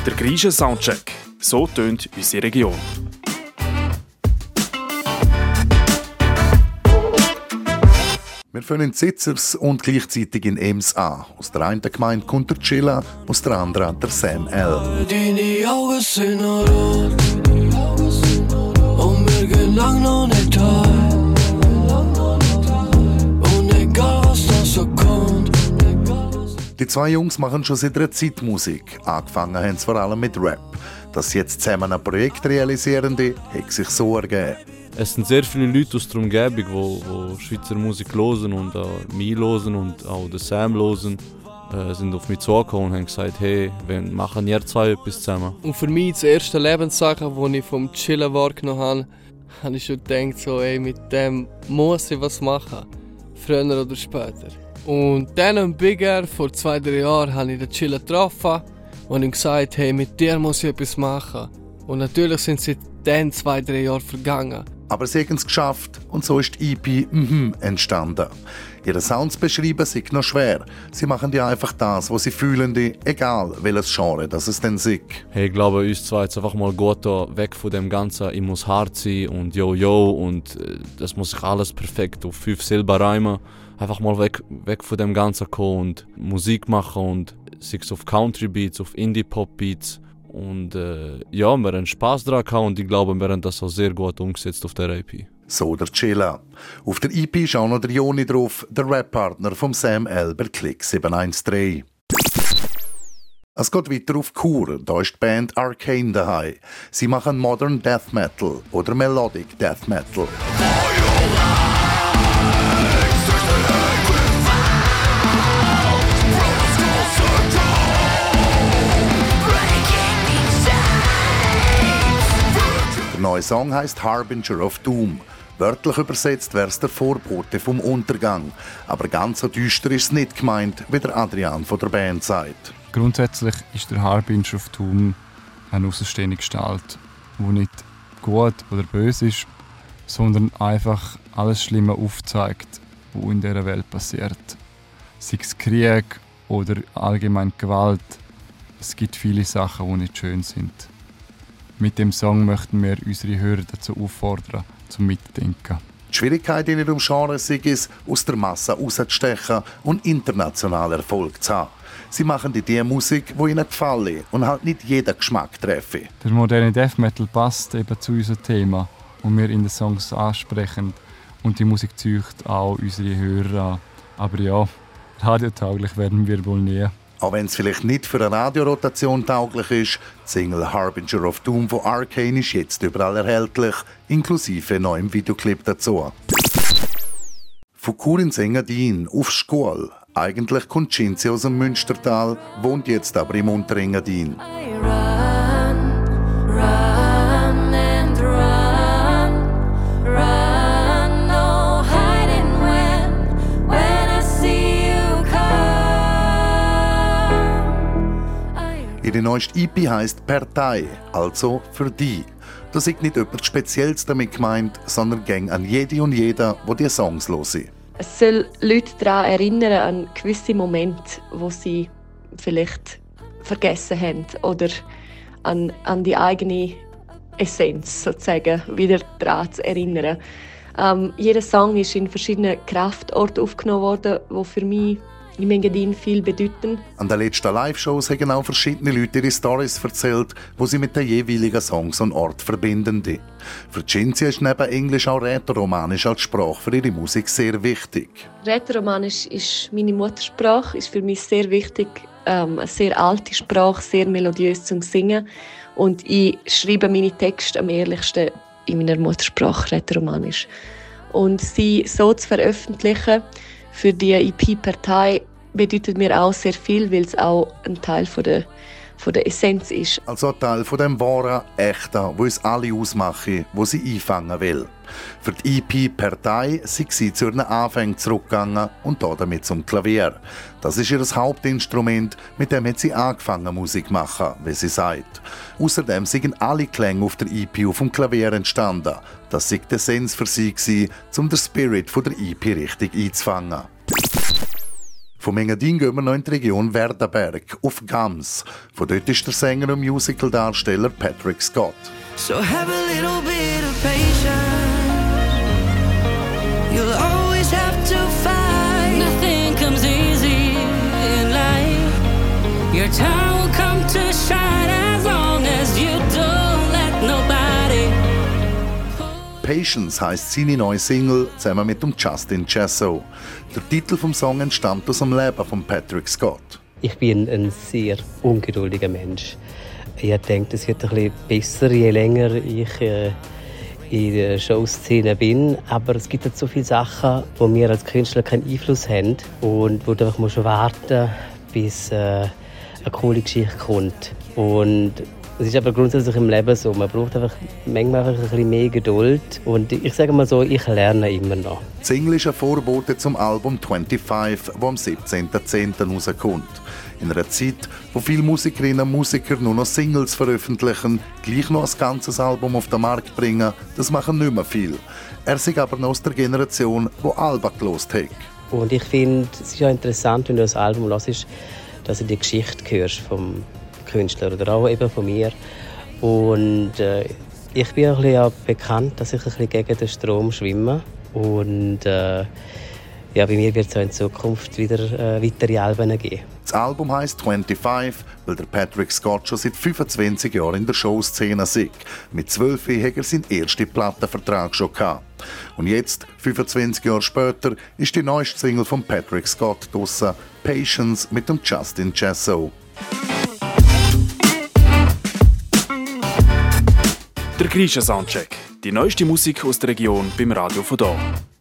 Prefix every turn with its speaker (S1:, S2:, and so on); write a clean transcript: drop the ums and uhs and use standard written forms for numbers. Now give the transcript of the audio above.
S1: Der Griechen Soundcheck. So tönt unsere Region.
S2: Wir fangen in Sitzers und gleichzeitig in Ems an. Aus der einen Gemeinde kommt der Chilla, aus der anderen der Sam L.
S3: Deine Augen sind noch rot und wir gehen lang noch nicht heim. Und egal was da so kommt.
S2: Die zwei Jungs machen schon seit einer Zeit Musik. Angefangen haben sie vor allem mit Rap. Dass sie jetzt zusammen ein Projekt realisieren, hat sich so ergeben.
S4: Es sind sehr viele Leute aus der Umgebung, die Schweizer Musik hören und mich hören und auch den Sam hören. Sind auf mich zugekommen und haben gesagt, hey, wir machen ihr zwei etwas zusammen.
S5: Und für mich das erste Lebenssachen, das ich vom Chillen wahrgenommen habe, habe ich schon gedacht, so, ey, mit dem muss ich was machen. Früher oder später. Und dann am Big Air vor 2-3 Jahren habe ich den Chillen getroffen und ihm gesagt, hey, mit dir muss ich etwas machen. Und natürlich sind seitdem 2-3 Jahre vergangen.
S2: Aber sie haben es geschafft und so ist die EP entstanden. Ihre Sounds beschreiben sind noch schwer. Sie machen ja einfach das, was sie fühlen, egal welches Genre das es denn ist.
S4: Hey, ich glaube, uns zwei jetzt einfach mal gut weg von dem Ganzen. Ich muss hart sein und yo und das muss ich alles perfekt auf 5 Silber reimen. Einfach mal weg von dem Ganzen kommen und Musik machen und sei es auf Country Beats, auf Indie Pop Beats. Und wir haben Spass daran gehabt und ich glaube, wir haben das auch sehr gut umgesetzt auf der EP.
S2: So der Chilla. Auf der EP ist auch noch der Joni drauf, der Rap-Partner vom Sam L bei Click 713. Es geht weiter auf Chur, da ist die Band Arcane daheim. Sie machen Modern Death Metal oder Melodic Death Metal. Der neue Song heisst Harbinger of Doom. Wörtlich übersetzt wäre es der Vorbote vom Untergang. Aber ganz so düster ist es nicht gemeint, wie der Adrian von der Band sagt.
S6: Grundsätzlich ist der Harbinger of Doom eine außenstehende Gestalt, die nicht gut oder böse ist, sondern einfach alles Schlimme aufzeigt, was in dieser Welt passiert. Sei es Krieg oder allgemein Gewalt. Es gibt viele Sachen, die nicht schön sind. Mit dem Song möchten wir unsere Hörer dazu auffordern, zum Mitdenken.
S2: Die Schwierigkeit in ihrem Genre ist es, aus der Masse rauszustechen und international Erfolg zu haben. Sie machen die Musik, die ihnen gefällt und halt nicht jeden Geschmack treffe.
S6: Der moderne Death Metal passt eben zu unserem Thema, das wir in den Songs ansprechen. Und die Musik zieht auch unsere Hörer an. Aber ja, radiotauglich werden wir wohl nie.
S2: Auch wenn es vielleicht nicht für eine Radiorotation tauglich ist, die Single Harbinger of Doom von Arcane ist jetzt überall erhältlich, inklusive neuem Videoclip dazu. Von Chur in Engadin auf Schkuhl. Eigentlich kommt Cinzia aus dem Münstertal, wohnt jetzt aber im Unterengadin. Ihre neueste EP heisst «Partei», also «für die». Das ist nicht etwas Spezielles damit gemeint, sondern gang an jede und jeder, die diese Songs hören.
S7: Es soll Leute daran erinnern, an gewisse Momente, wo sie vielleicht vergessen haben oder an die eigene Essenz sozusagen wieder daran zu erinnern. Jeder Song ist in verschiedenen Kraftorten aufgenommen worden, die für mich in Engadin viel bedeuten.
S2: An den letzten Live-Shows haben auch verschiedene Leute ihre Storys erzählt, die sie mit den jeweiligen Songs und Ort verbinden. Für Cinzia ist neben Englisch auch Rätoromanisch als Sprache für ihre Musik sehr wichtig.
S7: Rätoromanisch ist meine Muttersprache, ist für mich sehr wichtig. Eine sehr alte Sprache, sehr melodiös zum Singen. Und ich schreibe meine Texte am ehrlichsten in meiner Muttersprache Rätoromanisch. Und sie so zu veröffentlichen für die EP-Partei bedeutet mir auch sehr viel, weil es auch ein Teil von der Essenz ist.
S2: Also ein Teil von dem wahren, echten, wo uns alle ausmachen, wo sie einfangen will. Für die EP «Partei» sind sie zu ihren Anfängen zurückgegangen und damit zum Klavier. Das ist ihr Hauptinstrument, mit dem hat sie angefangen Musik zu machen, wie sie sagt. Außerdem sind alle Klänge auf der EP auf dem Klavier entstanden. Das war die Essenz für sie, um den Spirit von der EP richtig einzufangen. Von Engadin gehen wir noch in die Region Werdenberg, auf Gams. Von dort ist der Sänger und Musical-Darsteller Patrick Scott.
S3: So have a little bit of patience. You'll always have to fight. Nothing comes easy in life. Your time will come to shine as long as you don't let nobody.
S2: Patience heisst seine neue Single zusammen mit dem Justin Chesso. Der Titel vom Song entstammt aus dem Leben von Patrick Scott.
S8: Ich bin ein sehr ungeduldiger Mensch. Ich denke, es wird ein bisschen besser, je länger ich in der Showszene bin. Aber es gibt halt so viele Sachen, wo wir als Künstler keinen Einfluss haben und wo du einfach warten musst, bis eine coole Geschichte kommt. Und es ist aber grundsätzlich im Leben so. Man braucht einfach manchmal ein bisschen mehr Geduld. Und ich sage mal so, ich lerne immer noch.
S2: Die Single ist ein Vorbote zum Album 25, das am 17.10. rauskommt. In einer Zeit, wo viele Musikerinnen und Musiker nur noch Singles veröffentlichen, gleich noch ein ganzes Album auf den Markt bringen, das machen nicht mehr viel. Er ist aber noch aus der Generation, die Alben gehört hat.
S8: Und ich finde, es ist ja interessant, wenn du das Album hörst, dass du die Geschichte hörst vom Künstler oder auch eben von mir. Und ich bin ein bisschen auch bekannt, dass ich ein bisschen gegen den Strom schwimme. Und ja, bei mir wird es auch in Zukunft wieder weitere Alben geben.
S2: Das Album heisst 25, weil der Patrick Scott schon seit 25 Jahren in der Showszene ist. Mit 12 hat er seinen ersten Plattenvertrag schon gehabt. Und jetzt, 25 Jahre später, ist die neueste Single von Patrick Scott draussen, Patience mit dem Justin Chesso.
S1: Der Grisha Soundcheck. Die neueste Musik aus der Region beim Radio von da.